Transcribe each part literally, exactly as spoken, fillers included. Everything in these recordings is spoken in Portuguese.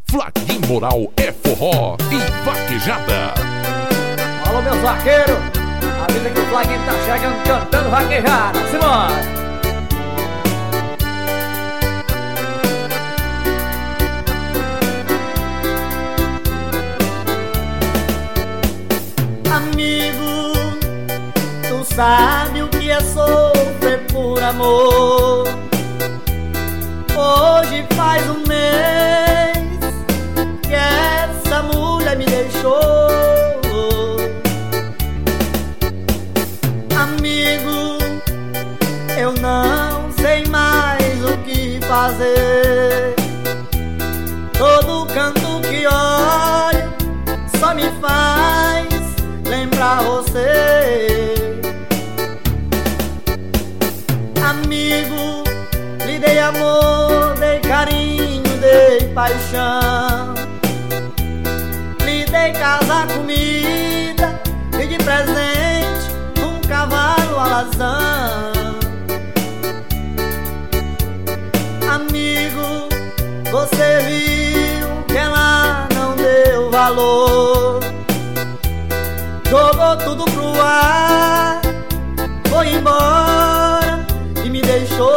Flaquim Moral é forró e vaquejada. Alô, meus vaqueiros, avisa que o Flaquinho tá chegando cantando vaquejada. Simbora! Amigo, tu sabe o que é sofrer por amor. Hoje faz um mês que essa mulher me deixou. Amigo, eu não sei mais o que fazer. Todo canto que olho só me faz lembrar você. Amigo, lhe dei amor, dei carinho, dei paixão. Lhe dei casa, comida, e de presente um cavalo alazão. Amigo, você viu que ela não deu valor. Jogou tudo pro ar, foi embora e me deixou.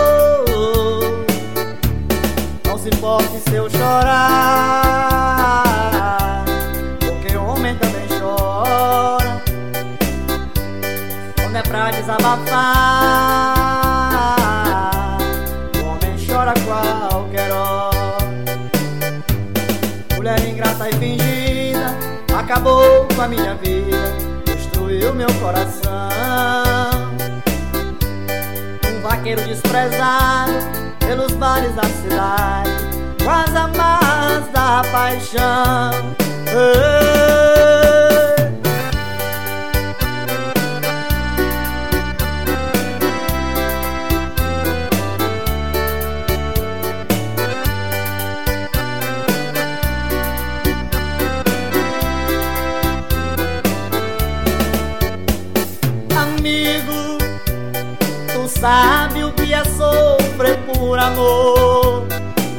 Não se importe se eu chorar, porque o homem também chora. Quando é pra desabafar, o homem chora a qualquer hora. Mulher ingrata e fingida acabou com a minha vida, destruiu meu coração. Um vaqueiro desprezado pelos bares da cidade, com as amarras da paixão. Ei. Amigo, tu sabe o que é sofrer por amor.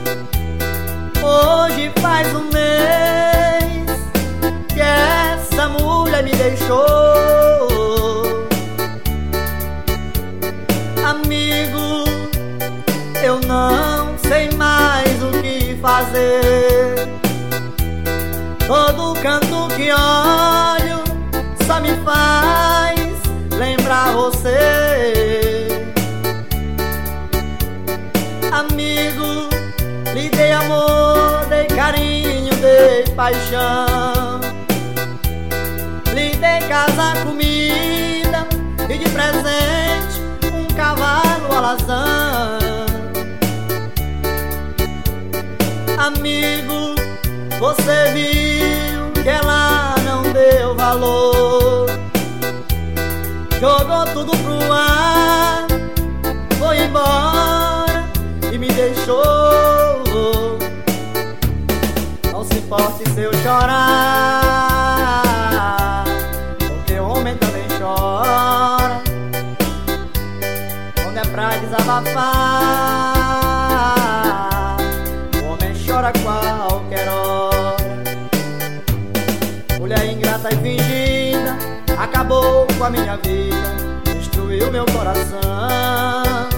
Hoje faz um mês que essa mulher me deixou. Amigo, eu não sei mais o que fazer. Todo canto que olho só me faz lembrar você. Amigo, lhe dei amor, dei carinho, dei paixão. Lhe dei casa, comida e de presente um cavalo alazão. Amigo, você viu que ela não deu valor. Jogou tudo pro ar, foi embora e me deixou. Não se importe se eu chorar, porque o homem também chora. Quando é pra desabafar, o homem chora a qualquer hora. Mulher ingrata e fingida acabou com a minha vida, destruiu meu coração.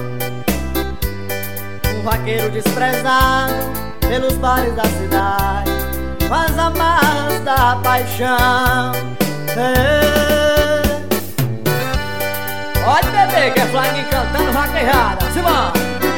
Um vaqueiro desprezado pelos bares da cidade, com as amarras da paixão. Pode beber que é Flaquinho cantando vaquejada. Simbora!